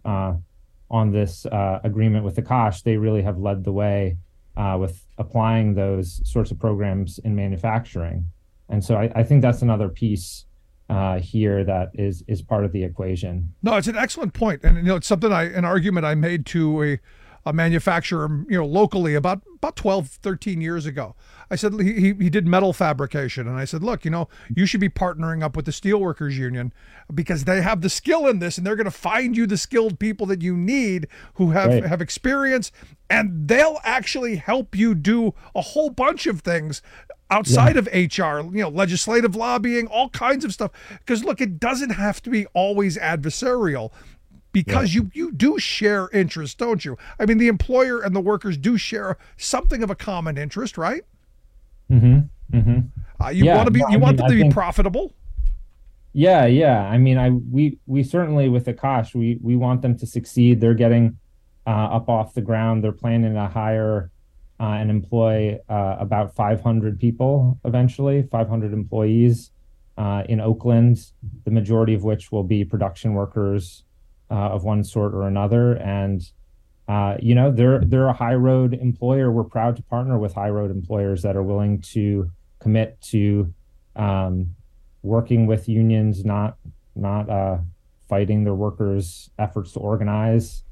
on this agreement with the Kosh, they really have led the way with applying those sorts of programs in manufacturing. And so I think that's another piece here that is part of the equation. No, it's an excellent point. And it's something an argument I made to a manufacturer, locally about 12, 13 years ago. I said, he did metal fabrication. And I said, look, you should be partnering up with the Steelworkers Union because they have the skill in this and they're going to find you the skilled people that you need who have experience, and they'll actually help you do a whole bunch of things outside of HR, legislative lobbying, all kinds of stuff. Because look, it doesn't have to be always adversarial. Because you do share interests, don't you? I mean, the employer and the workers do share something of a common interest, right? Mm-hmm. Mm-hmm. You want them to be profitable. Yeah. I mean, we certainly with the Kosh, we want them to succeed. They're getting up off the ground. They're planning to hire and employ about 500 people eventually, 500 employees in Oakland, the majority of which will be production workers of one sort or another. And, they're a high road employer. We're proud to partner with high road employers that are willing to commit to working with unions, not fighting their workers' efforts to organize.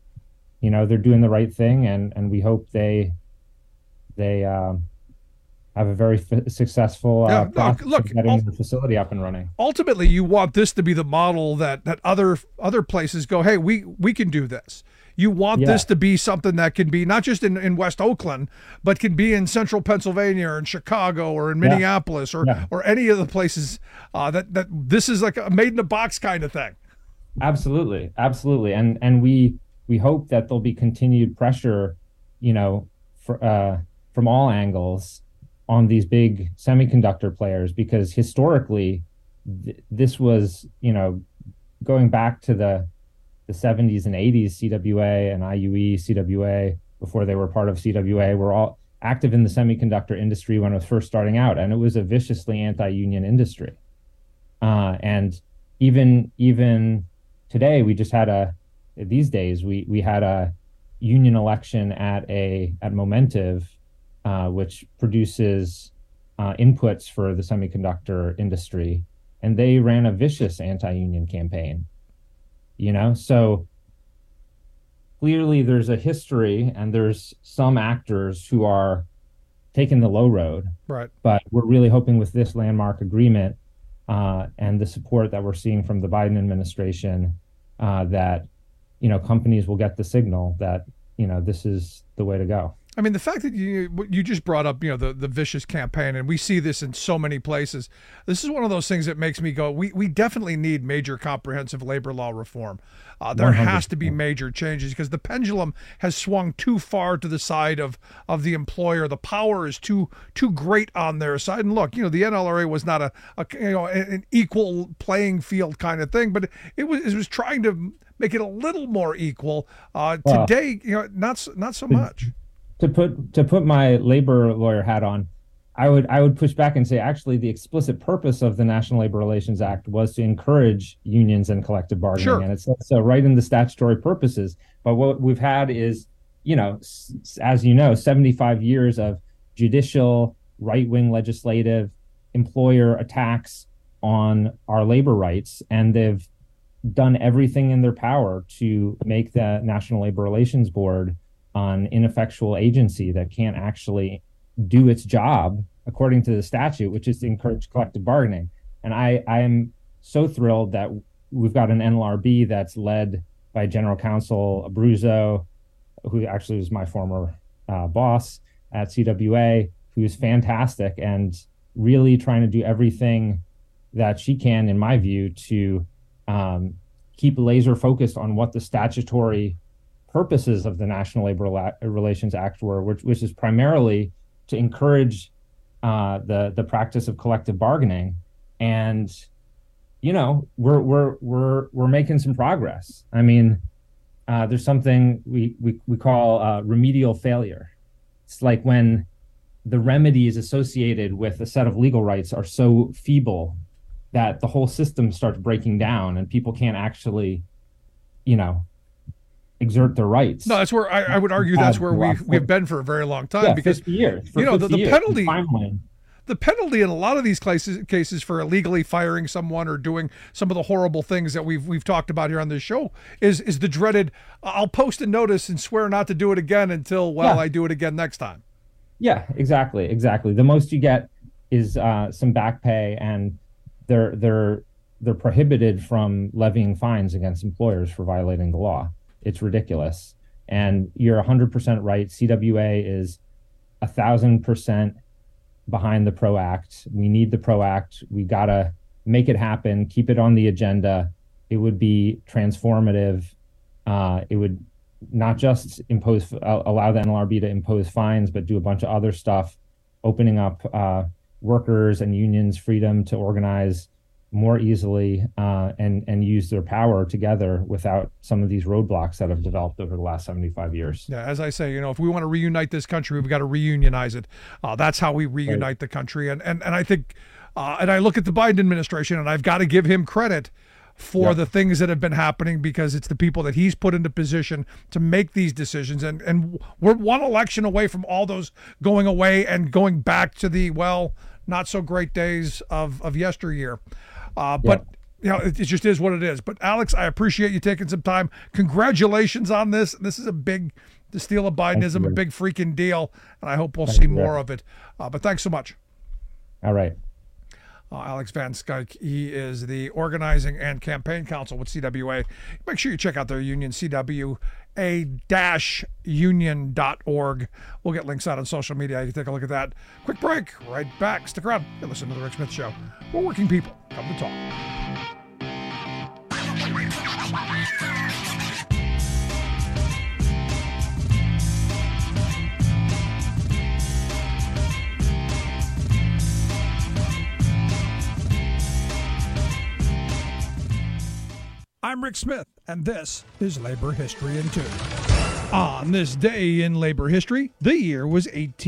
They're doing the right thing, and we hope they have a very successful process of getting the facility up and running. Ultimately, you want this to be the model that other places go, hey, we can do this. You want this to be something that can be not just in West Oakland, but can be in central Pennsylvania or in Chicago or in Minneapolis or any of the places that this is like a made in a box kind of thing. Absolutely. And we hope that there'll be continued pressure, from all angles on these big semiconductor players, because historically this was, going back to the 70s and 80s, CWA and IUE, CWA, before they were part of CWA, were all active in the semiconductor industry when it was first starting out. And it was a viciously anti-union industry. And even today, we just had these days, we had a union election at Momentive, which produces inputs for the semiconductor industry, and they ran a vicious anti-union campaign. So clearly there's a history, and there's some actors who are taking the low road. Right. But we're really hoping with this landmark agreement and the support that we're seeing from the Biden administration that companies will get the signal that this is the way to go. I mean, the fact that you just brought up, the vicious campaign, and we see this in so many places. This is one of those things that makes me go, we definitely need major comprehensive labor law reform. There 100%. Has to be major changes, because the pendulum has swung too far to the side of the employer. The power is too great on their side. And look, the NLRA was not an equal playing field kind of thing, but it was trying to make it a little more equal. Today, not so much. To put my labor lawyer hat on, I would push back and say, actually, the explicit purpose of the National Labor Relations Act was to encourage unions and collective bargaining. Sure. And it's so right in the statutory purposes. But what we've had is, as 75 years of judicial, right-wing legislative, employer attacks on our labor rights, and they've done everything in their power to make the National Labor Relations Board an ineffectual agency that can't actually do its job according to the statute, which is to encourage collective bargaining. And I am so thrilled that we've got an NLRB that's led by General Counsel Abruzzo, who actually was my former boss at CWA, who's fantastic and really trying to do everything that she can, in my view, to keep laser focused on what the statutory purposes of the National Labor Relations Act were, which is primarily to encourage the practice of collective bargaining. And we're making some progress. I mean, there's something we call remedial failure. It's like when the remedies associated with a set of legal rights are so feeble that the whole system starts breaking down and people can't actually, exert their rights. No, that's where I would argue that's where we've been for a very long time, because 50 years. The penalty in a lot of these cases for illegally firing someone or doing some of the horrible things that we've talked about here on this show is the dreaded, I'll post a notice and swear not to do it again until I do it again next time. Yeah, exactly. The most you get is some back pay, and they're prohibited from levying fines against employers for violating the law. It's ridiculous. And you're 100% right. CWA is 1,000% behind the PRO Act. We need the PRO Act. We got to make it happen, keep it on the agenda. It would be transformative. It would not just allow the NLRB to impose fines, but do a bunch of other stuff, opening up workers and unions freedom to organize more easily and use their power together without some of these roadblocks that have developed over the last 75 years. Yeah, as I say, if we want to reunite this country, we've got to reunionize it. That's how we reunite the country. And I think, and I look at the Biden administration, and I've got to give him credit for the things that have been happening, because it's the people that he's put into position to make these decisions. And we're one election away from all those going away and going back to the, not so great days of yesteryear. But it just is what it is. But Alex, I appreciate you taking some time. Congratulations on this. This is a big The steal of Bidenism, a big freaking deal, and I hope we'll see more of it. But thanks so much. All right. Alex Van Skyke, he is the organizing and campaign counsel with CWA. Make sure you check out their union, CWA-union.org. We'll get links out on social media. You can take a look at that. Quick break. Right back. Stick around and listen to The Rick Smith Show. We're working people. Come to talk. I'm Rick Smith, and this is Labor History in 2. On this day in labor history, the year was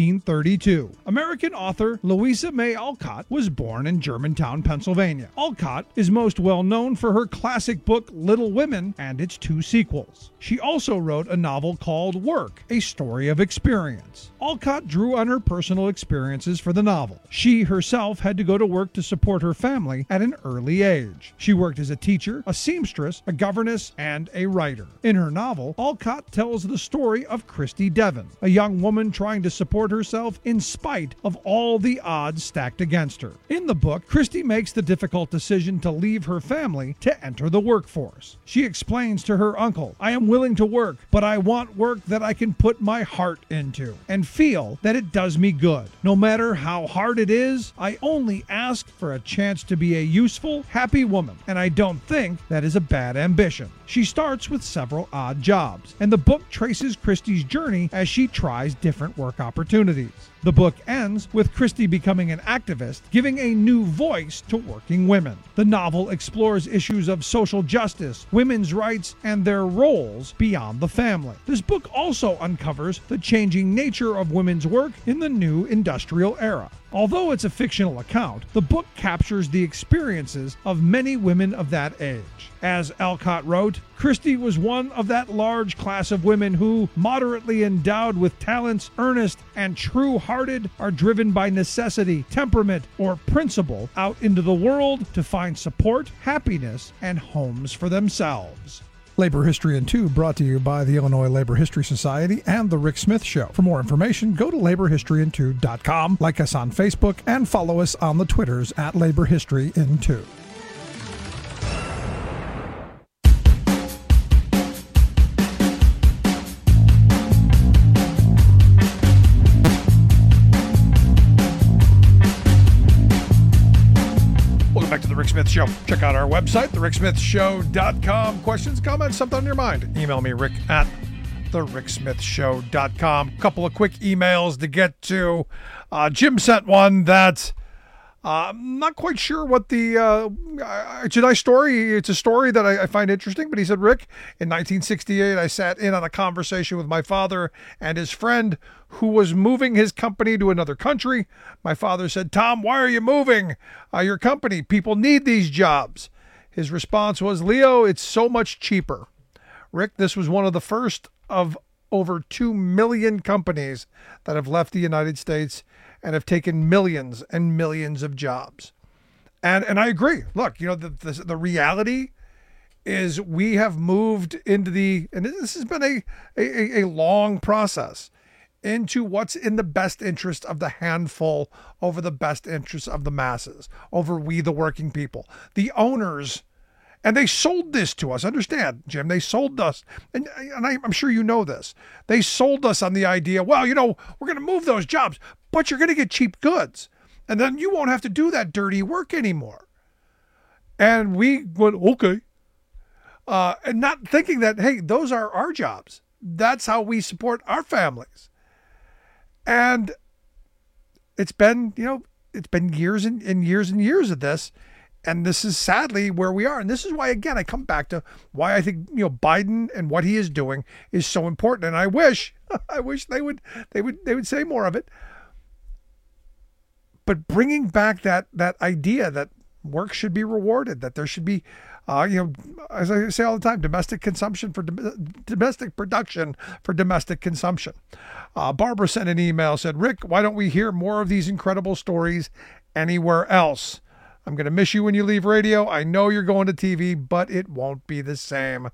1832. American author Louisa May Alcott was born in Germantown, Pennsylvania. Alcott is most well known for her classic book Little Women and its 2 sequels. She also wrote a novel called Work, a story of experience. Alcott drew on her personal experiences for the novel. She herself had to go to work to support her family at an early age. She worked as a teacher, a seamstress, a governess, and a writer. In her novel, Alcott tells the story of Christy Devon, a young woman trying to support herself in spite of all the odds stacked against her. In the book, Christy makes the difficult decision to leave her family to enter the workforce. She explains to her uncle, "I am willing to work, but I want work that I can put my heart into and feel that it does me good. No matter how hard it is, I only ask for a chance to be a useful, happy woman, and I don't think that is a bad ambition." She starts with several odd jobs, and the book traces Christy's journey as she tries different work opportunities. The book ends with Christy becoming an activist, giving a new voice to working women. The novel explores issues of social justice, women's rights, and their roles beyond the family. This book also uncovers the changing nature of women's work in the new industrial era. Although it's a fictional account, the book captures the experiences of many women of that age. As Alcott wrote, Christy was one of that large class of women who, moderately endowed with talents, earnest and true-hearted, are driven by necessity, temperament, or principle out into the world to find support, happiness, and homes for themselves. Labor History in 2 brought to you by the Illinois Labor History Society and The Rick Smith Show. For more information, go to laborhistoryin2.com, like us on Facebook, and follow us on the Twitters at Labor History in 2. Back to The Rick Smith Show. Check out our website, thericksmithshow.com. Questions, comments, something on your mind. Email me, Rick at thericksmithshow.com. Couple of quick emails to get to. Jim sent one that I'm not quite sure what the it's a nice story. It's a story that I find interesting, but he said, Rick, in 1968, I sat in on a conversation with my father and his friend who was moving his company to another country. My father said, Tom, why are you moving your company? People need these jobs. His response was, Leo, it's so much cheaper. Rick, this was one of the first of over 2 million companies that have left the United States and have taken millions and millions of jobs. And I agree. Look, you know, the reality is we have moved into and this has been a long process, into what's in the best interest of the handful over the best interest of the masses, over we the working people. The owners, and they sold this to us. Understand, Jim, they sold us, and I'm sure you know this. They sold us on the idea, well, you know, we're going to move those jobs, but you're going to get cheap goods. And then you won't have to do that dirty work anymore. And we went, okay. And not thinking that, hey, those are our jobs. That's how we support our families. And it's been, you know, it's been years and years and years of this. And this is sadly where we are. And this is why, again, I come back to why I think, you know, Biden and what he is doing is so important. And I wish they would say more of it. But bringing back that idea that work should be rewarded, that there should be, you know, as I say all the time, domestic consumption for domestic production for domestic consumption. Barbara sent an email, said, Rick, why don't we hear more of these incredible stories anywhere else? I'm going to miss you when you leave radio. I know you're going to TV, but it won't be the same.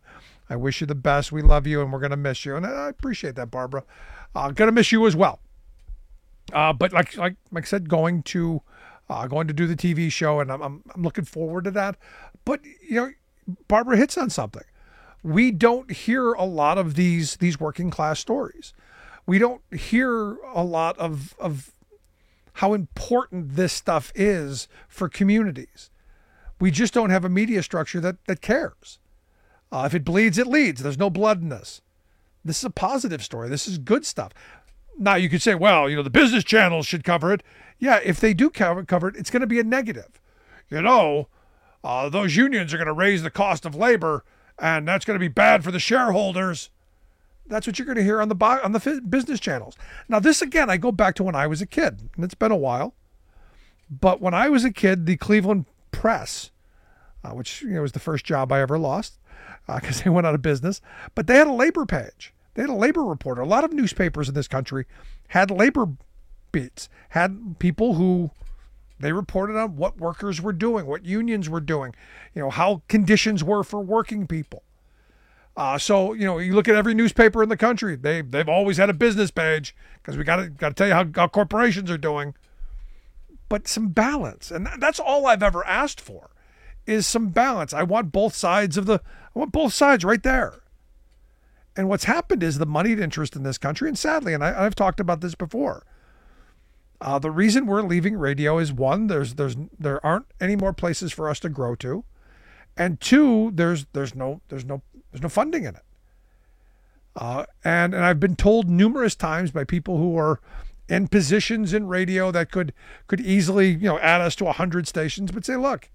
I wish you the best. We love you, and we're going to miss you. And I appreciate that, Barbara. Going to miss you as well. But like I said, going to do the TV show, and I'm looking forward to that. But, Barbara hits on something. We don't hear a lot of these working class stories. We don't hear a lot of how important this stuff is for communities. We just don't have a media structure that cares. If it bleeds, it leads. There's no blood in this. This is a positive story. This is good stuff. Now you could say, well, the business channels should cover it. Yeah, if they do cover it, it's going to be a negative. Those unions are going to raise the cost of labor, and that's going to be bad for the shareholders. That's what you're going to hear on the business channels. Now, this, again, I go back to when I was a kid, and it's been a while. But when I was a kid, the Cleveland Press, which was the first job I ever lost because they went out of business, but they had a labor page. They had a labor reporter. A lot of newspapers in this country had labor beats, had people who they reported on what workers were doing, what unions were doing, how conditions were for working people. So you look at every newspaper in the country, they've always had a business page because we got to tell you how corporations are doing. But some balance, and that's all I've ever asked for, is some balance. I want both sides right there. And what's happened is the moneyed interest in this country, and sadly, and I've talked about this before, the reason we're leaving radio is, one, there aren't any more places for us to grow to, and two, there's no funding in it. And I've been told numerous times by people who are in positions in radio that could easily add us to 100 stations, but say, look,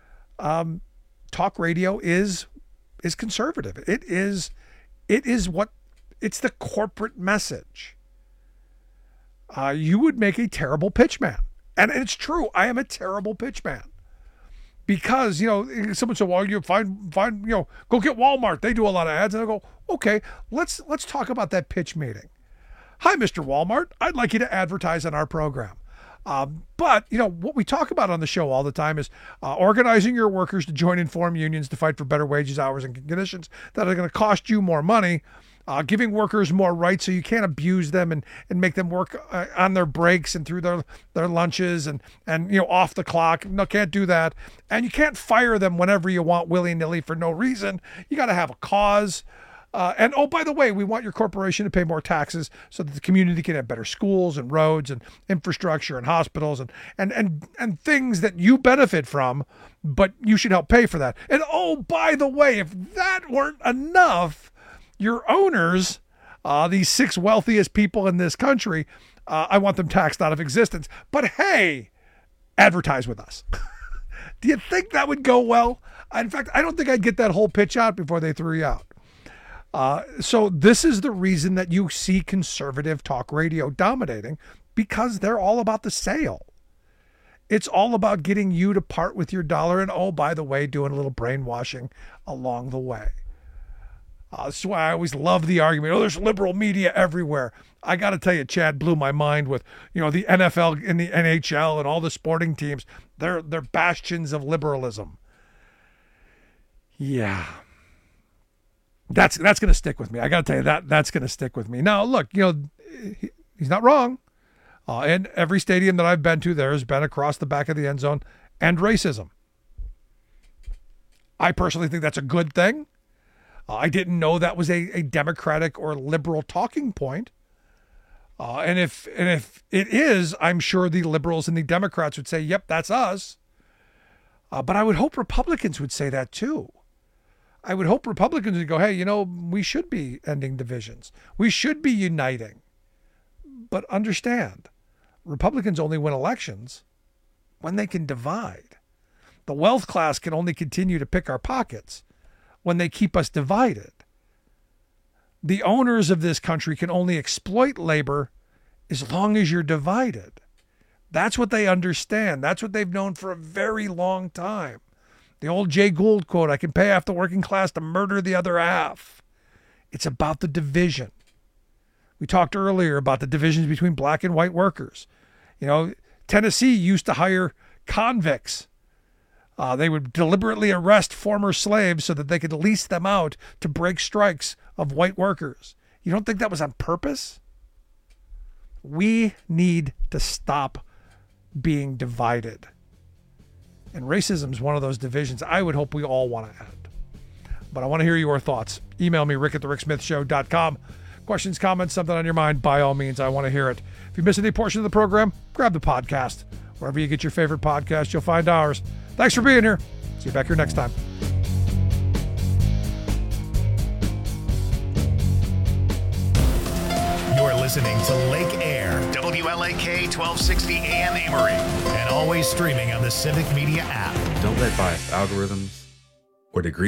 talk radio is conservative. It's the corporate message. You would make a terrible pitchman. And it's true. I am a terrible pitchman. Because, someone said, well, you find, go get Walmart. They do a lot of ads. And I go, okay, let's talk about that pitch meeting. Hi, Mr. Walmart. I'd like you to advertise on our program. But what we talk about on the show all the time is organizing your workers to join informed unions to fight for better wages, hours, and conditions that are going to cost you more money, giving workers more rights so you can't abuse them and make them work on their breaks and through their lunches and off the clock. No, can't do that. And you can't fire them whenever you want willy-nilly for no reason. You got to have a cause. And oh, by the way, we want your corporation to pay more taxes so that the community can have better schools and roads and infrastructure and hospitals and things that you benefit from, but you should help pay for that. And oh, by the way, if that weren't enough, your owners, these 6 wealthiest people in this country, I want them taxed out of existence. But hey, advertise with us. Do you think that would go well? In fact, I don't think I'd get that whole pitch out before they threw you out. So this is the reason that you see conservative talk radio dominating, because they're all about the sale. It's all about getting you to part with your dollar and, oh, by the way, doing a little brainwashing along the way. That's why I always love the argument, oh, there's liberal media everywhere. I got to tell you, Chad blew my mind with, the NFL and the NHL and all the sporting teams. They're bastions of liberalism. Yeah. That's going to stick with me. I got to tell you that's going to stick with me. Now, look, he's not wrong. And every stadium that I've been to, there has been across the back of the end zone and racism. I personally think that's a good thing. I didn't know that was a Democratic or liberal talking point. And if it is, I'm sure the liberals and the Democrats would say, yep, that's us. But I would hope Republicans would say that too. I would hope Republicans would go, hey, we should be ending divisions. We should be uniting. But understand, Republicans only win elections when they can divide. The wealth class can only continue to pick our pockets when they keep us divided. The owners of this country can only exploit labor as long as you're divided. That's what they understand. That's what they've known for a very long time. The old Jay Gould quote, I can pay half the working class to murder the other half. It's about the division. We talked earlier about the divisions between black and white workers. Tennessee used to hire convicts They would deliberately arrest former slaves so that they could lease them out to break strikes of white workers. You don't think that was on purpose? We need to stop being divided. And racism is one of those divisions I would hope we all want to end. But I want to hear your thoughts. Email me, rick@thericksmithshow.com. Questions, comments, something on your mind, by all means, I want to hear it. If you miss any portion of the program, grab the podcast. Wherever you get your favorite podcast, you'll find ours. Thanks for being here. See you back here next time. You're listening to Lake Air, WLAK 1260 AM Amory, and always streaming on the Civic Media app. Don't let biased algorithms or degree